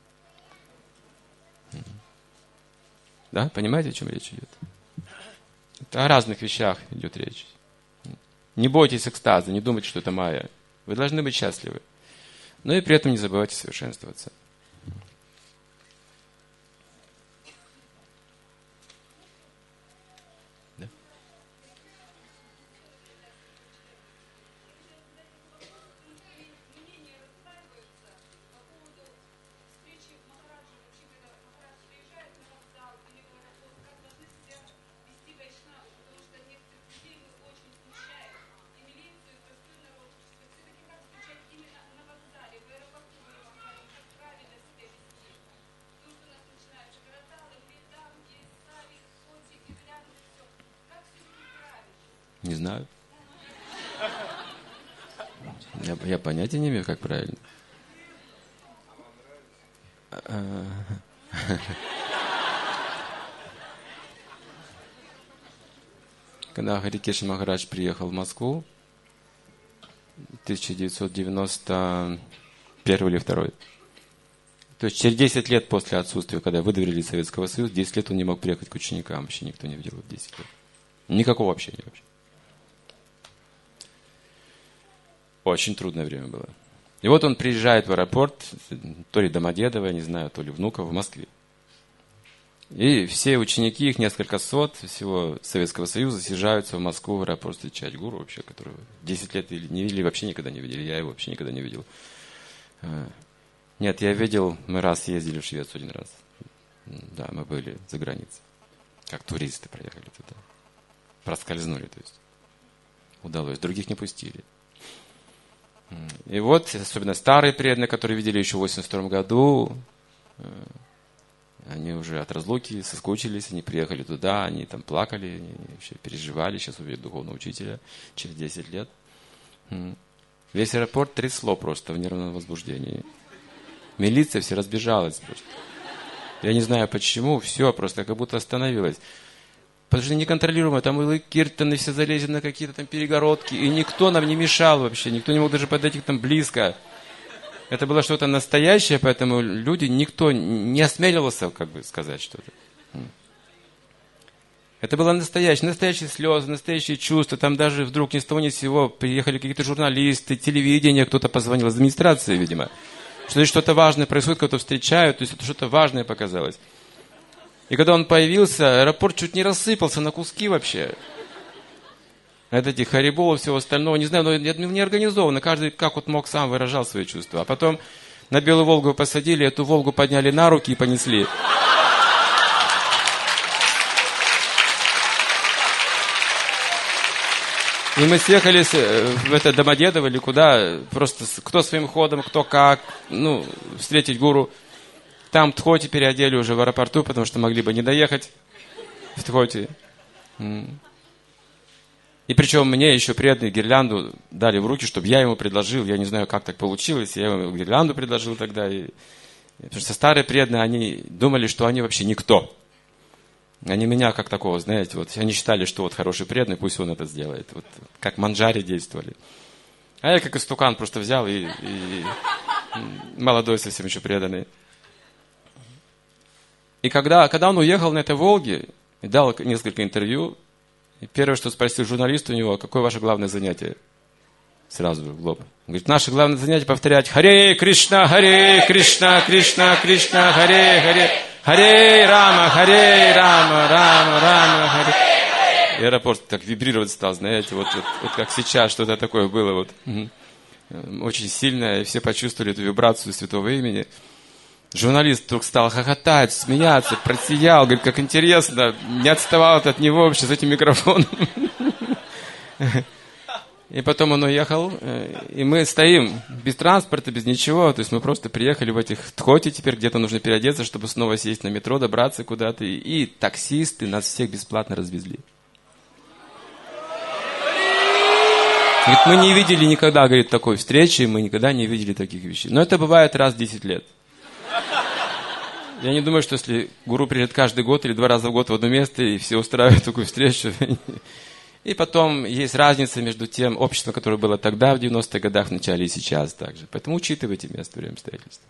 Да? Понимаете, о чем речь идет? Это о разных вещах идет речь. Не бойтесь экстаза, не думайте, что это майя. Вы должны быть счастливы. Но и при этом не забывайте совершенствоваться. Не знаю. Я понятия не имею, как правильно. Когда Харикеша Махарадж приехал в Москву, 1991 или 2, то есть через 10 лет после отсутствия, когда выдавили Советского Союза, 10 лет он не мог приехать к ученикам, вообще никто не видел 10 лет. Никакого общения вообще. Очень трудное время было. И вот он приезжает в аэропорт, то ли Домодедово, я не знаю, то ли Внуково, в Москве. И все ученики, их несколько сот, всего Советского Союза, съезжаются в Москву в аэропорт встречать гуру вообще, которого 10 лет не видели, вообще никогда не видели. Я его вообще никогда не видел. Нет, я видел, мы раз ездили в Швецию один раз. Да, мы были за границей. Как туристы проехали туда. Проскользнули, то есть. Удалось. Других не пустили. И вот, особенно старые преданные, которые видели еще в 1982 году, Они уже от разлуки соскучились, они приехали туда, они там плакали, они вообще переживали, сейчас увидят духовного учителя через 10 лет. Весь аэропорт трясло просто в нервном возбуждении. Милиция все разбежалась просто. Я не знаю почему, все просто как будто остановилось. Потому что неконтролируемо, там и Киртаны все залезли на какие-то там перегородки, и никто нам не мешал вообще, никто не мог даже подойти к там близко. Это было что-то настоящее, поэтому люди, никто не осмеливался, как бы сказать что-то. Это было настоящие слезы, настоящие чувства. Там даже вдруг ни с того ни с сего приехали какие-то журналисты, телевидение, кто-то позвонил из администрации, видимо. Что здесь что-то важное происходит, кого-то встречают, то есть это что-то важное показалось. И когда он появился, аэропорт чуть не рассыпался на куски вообще. От этих хариболов, всего остального, не знаю, но не организовано. Каждый как вот мог сам выражал свои чувства. А потом на Белую Волгу посадили, эту Волгу подняли на руки и понесли. И мы съехали в это Домодедово или куда, просто кто своим ходом, кто как, встретить гуру. Там Тхоти переодели уже в аэропорту, потому что могли бы не доехать в Тхоти. И причем мне еще преданные гирлянду дали в руки, чтобы я ему предложил. Я не знаю, как так получилось. Я ему гирлянду предложил тогда. Потому что старые преданные, они думали, что они вообще никто. Они меня как такого, знаете, вот они считали, что вот хороший преданный, пусть он это сделает. Вот как манджари действовали. А я как истукан просто взял и молодой совсем еще преданный. И когда он уехал на этой Волге и дал несколько интервью, и первое, что спросил журналист у него, какое ваше главное занятие? Сразу в лоб. Он говорит, наше главное занятие повторять Харе Кришна, Кришна, Кришна, Харе, Харе Рама, Рама, Харе. И аэропорт так вибрировать стал, знаете, вот как сейчас что-то такое было. Вот. Очень сильное, и все почувствовали эту вибрацию святого имени. Журналист вдруг стал хохотать, смеяться, просиял, говорит, как интересно, не отставал от него вообще с этим микрофоном. И потом он уехал, и мы стоим без транспорта, без ничего, то есть мы просто приехали в этих Тхоти, теперь где-то нужно переодеться, чтобы снова сесть на метро, добраться куда-то, и таксисты нас всех бесплатно развезли. Говорит, мы не видели никогда, говорит, такой встречи, мы никогда не видели таких вещей. Но это бывает раз в 10 лет. Я не думаю, что если гуру приедет каждый год или 2 раза в год в одно место, и все устраивают такую встречу. И потом есть разница между тем обществом, которое было тогда, в 90-х годах, в начале и сейчас также. Поэтому учитывайте место, время, обстоятельства.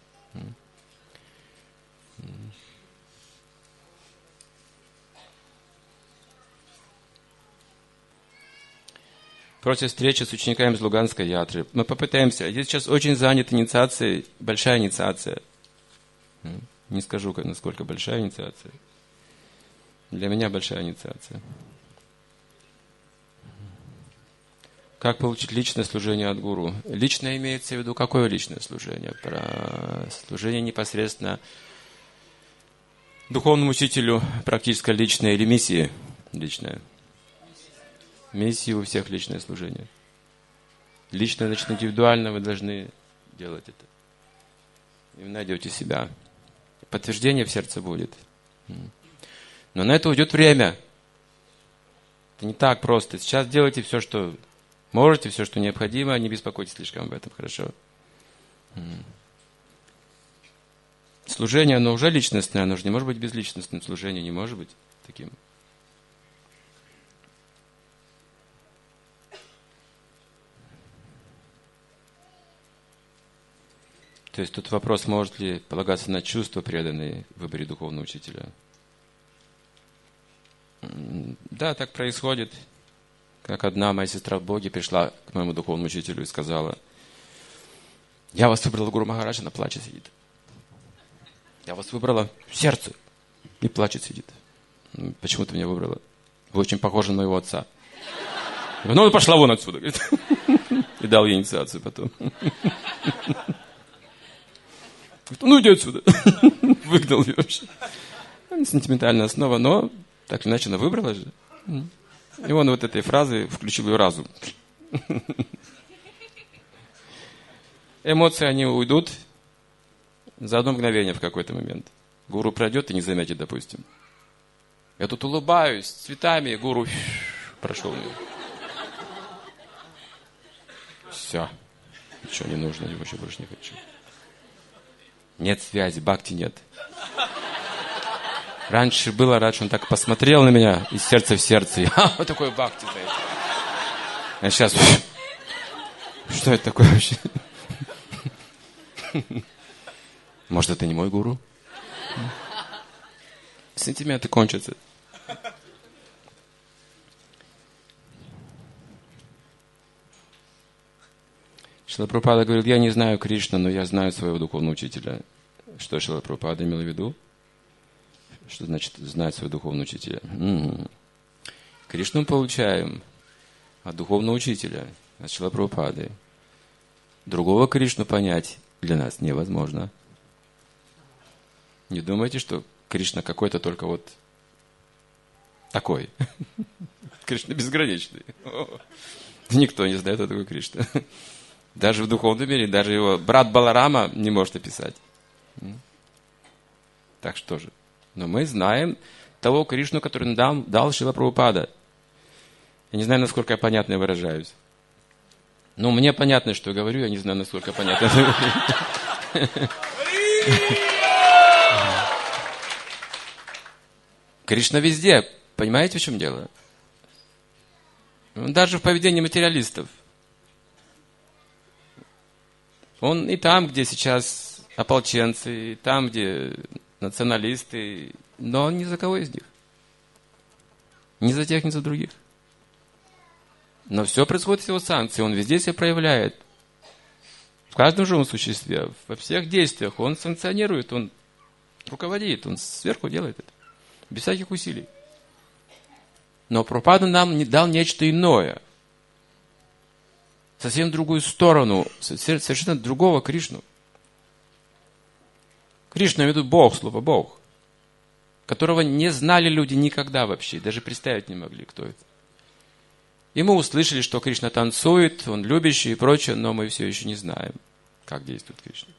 Против встречи с учениками из Луганской ятры. Мы попытаемся. Я сейчас очень занят инициацией, большая инициация. Не скажу, насколько большая инициация. Для меня большая инициация. Как получить личное служение от гуру? Личное имеется в виду, какое личное служение? Про служение непосредственно духовному учителю, практически личное, или миссии личное? Миссии у всех личное служение. Личное, значит, индивидуально вы должны делать это. И вы найдете себя. Подтверждение в сердце будет. Но на это уйдет время. Это не так просто. Сейчас делайте все, что можете, все, что необходимо. Не беспокойтесь слишком об этом, хорошо? Служение, оно уже личностное. Оно же не может быть безличностным. Служение не может быть таким. То есть тут вопрос, может ли полагаться на чувства, преданные в выборе духовного учителя. Да, так происходит. Как одна моя сестра в Боге пришла к моему духовному учителю и сказала, я вас выбрала, Гуру Махарадж, она плачет сидит. Я вас выбрала в сердце и плачет сидит. Почему ты меня выбрала? Вы очень похожи на моего отца. Я говорю, пошла вон отсюда. Говорит. И дал ей инициацию потом. Иди отсюда. Выгнал ее вообще. Сентиментальная основа, но так или иначе она выбрала же. И он вот этой фразой включил ее разум. Эмоции, они уйдут за одно мгновение в какой-то момент. Гуру пройдет и не заметит, допустим. Я тут улыбаюсь, с цветами, гуру прошел мимо. Все. Ничего не нужно, я вообще больше не хочу. Нет связи, бхакти нет. Раньше было, раньше он так посмотрел на меня из сердца в сердце. Вот такой бхакти, знаете. А сейчас... Что это такое вообще? Может, это не мой гуру? Сантименты кончатся. Шрила Прабхупада говорил, я не знаю Кришну, но я знаю своего духовного учителя. Что Шрила Прабхупада имел в виду? Что значит знать своего духовного учителя? Кришну получаем от духовного учителя, от Шрила Прабхупады. Другого Кришну понять для нас невозможно. Не думайте, что Кришна какой-то только вот такой. Кришна безграничный. Никто не знает, кто такой Кришна. Даже в духовном мире, даже его брат Баларама не может описать. Так что же. Но мы знаем того Кришну, который нам дал Шрила Прабхупада. Я не знаю, насколько я понятно выражаюсь. Ну, мне понятно, что я говорю, я не знаю, насколько понятно. Кришна везде. Понимаете, в чем дело? Даже в поведении материалистов. Он и там, где сейчас ополченцы, и там, где националисты, но он ни за кого из них. Ни за тех, ни за других. Но все происходит с его санкцией, он везде себя проявляет. В каждом живом существе, во всех действиях он санкционирует, он руководит, он сверху делает это. Без всяких усилий. Но Прабхупада нам не дал нечто иное. Совсем другую сторону, совершенно другого Кришну. Кришна, я имею в виду Бог, слово Бог, которого не знали люди никогда вообще, даже представить не могли, кто это. И мы услышали, что Кришна танцует, он любящий и прочее, но мы все еще не знаем, как действует Кришна.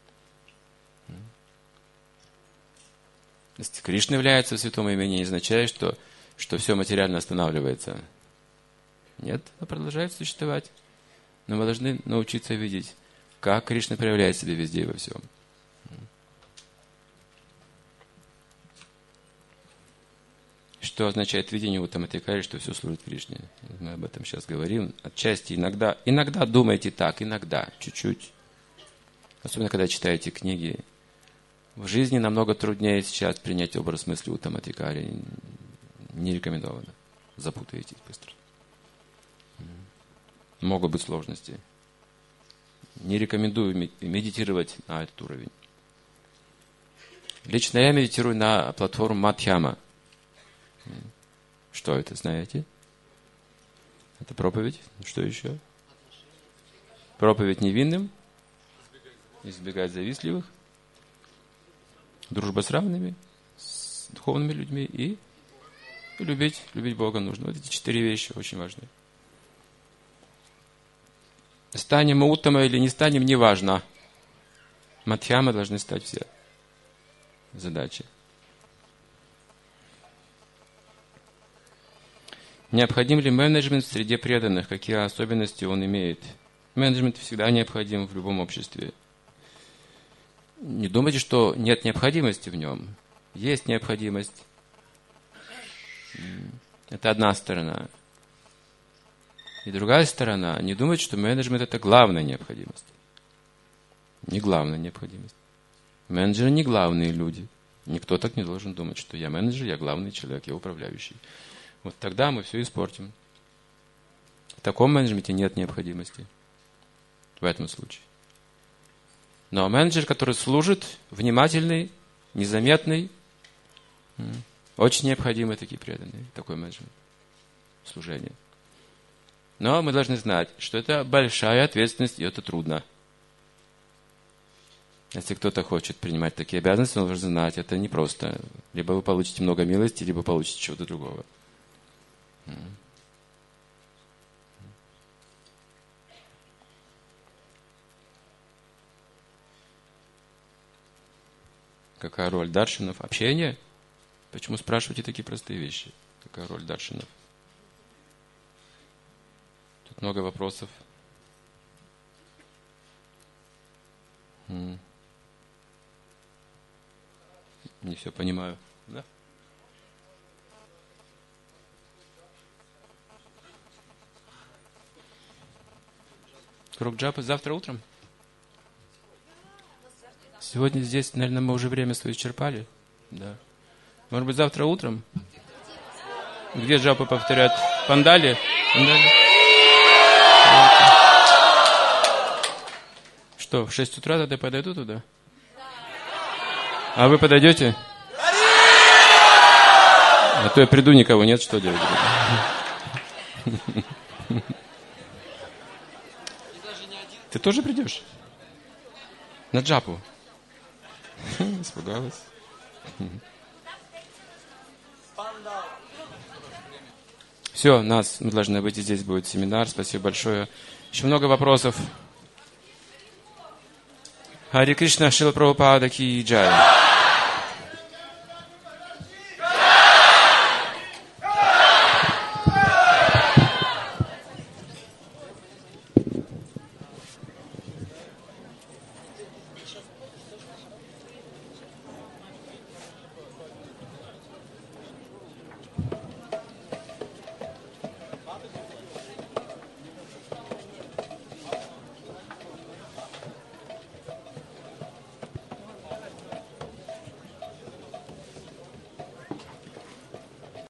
Если Кришна является в святом имени, не означает, что все материально останавливается. Нет, оно продолжает существовать. Но мы должны научиться видеть, как Кришна проявляет себя везде и во всем. Что означает видение Уттаматикари, что все служит Кришне. Мы об этом сейчас говорим. Отчасти иногда думайте так, иногда, чуть-чуть. Особенно, когда читаете книги. В жизни намного труднее сейчас принять образ мысли Уттаматикари. Не рекомендовано. Запутаетесь быстро. Могут быть сложности. Не рекомендую медитировать на этот уровень. Лично я медитирую на платформу Мадхьяма. Что это, знаете? Это проповедь. Что еще? Проповедь невинным. Избегать завистливых. Дружба с равными, с духовными людьми и любить Бога нужно. Вот эти 4 вещи очень важны. Станем мы уттама или не станем, не важно. Мадхьяма должны стать все задачи. Необходим ли менеджмент в среде преданных? Какие особенности он имеет? Менеджмент всегда необходим в любом обществе. Не думайте, что нет необходимости в нем. Есть необходимость. Это одна сторона. И другая сторона, не думайте, что менеджмент – это главная необходимость. Не главная необходимость. Менеджеры не главные люди. Никто так не должен думать, что я менеджер, я главный человек, я управляющий. Вот тогда мы все испортим. В таком менеджменте нет необходимости. В этом случае. Но менеджер, который служит, внимательный, незаметный, очень необходимы такие преданные, такой менеджмент, служение. Но мы должны знать, что это большая ответственность, и это трудно. Если кто-то хочет принимать такие обязанности, он должен знать, это непросто. Либо вы получите много милости, либо получите чего-то другого. Какая роль даршинов? Общение? Почему спрашиваете такие простые вещи? Какая роль даршинов? Тут много вопросов. Не все понимаю. Да? Круг джапы завтра утром? Сегодня здесь, наверное, мы уже время свое исчерпали. Да. Может быть, завтра утром? Где джапы повторят? Пандали? Пандали? Что, в 6 утра тогда подойду туда? А вы подойдете? А то я приду, никого нет, что делать? Ты тоже придешь? На джапу? Испугалась. Все, мы должны быть, и здесь будет семинар. Спасибо большое. Еще много вопросов. Харе Кришна, Шрила Прабхупада ки джай.